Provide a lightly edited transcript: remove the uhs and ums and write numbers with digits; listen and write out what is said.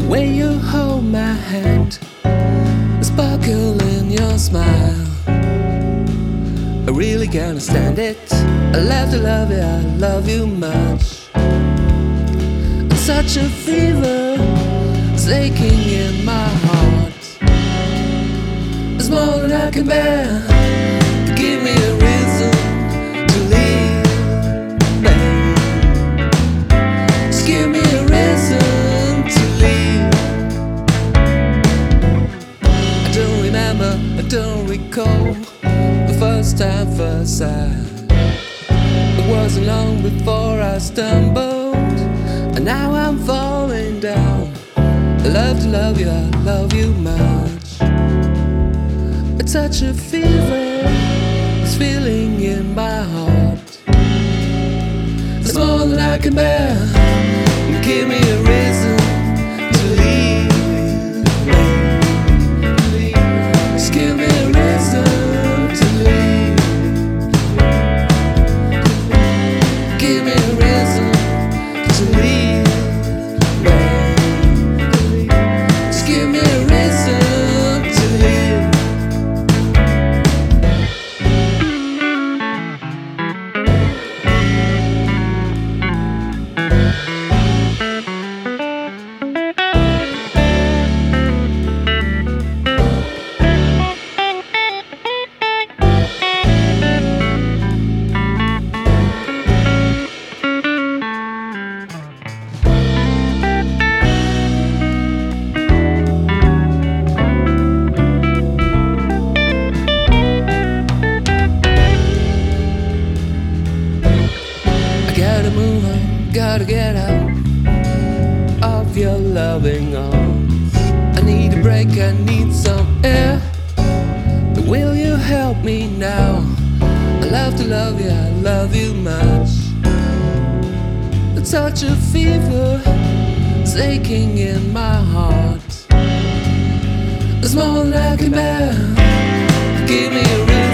The way you hold my hand, the sparkle in your smile, I really can't stand it. I love to love you, I love you much. It's such a fever, it's aching in my heart. It's more than I can bear. Give me a reason to leave, babe. Just give me a reason to leave. I don't remember, I don't recall the first time, first sight. It wasn't long before I stumbled, and now I'm falling down. I love to love you, I love you much. It's such a fever, this feeling in my heart. It's more than I can bear. Give me a reason to leave. Just give me a reason to leave. Give me a reason to leave. Just give me a reason to leave. Gotta move on, gotta get out of your loving arms. I need a break, I need some air. Will you help me now? I love to love you, I love you much. It's such a fever, it's aching in my heart. There's more than I can bear. Give me a reason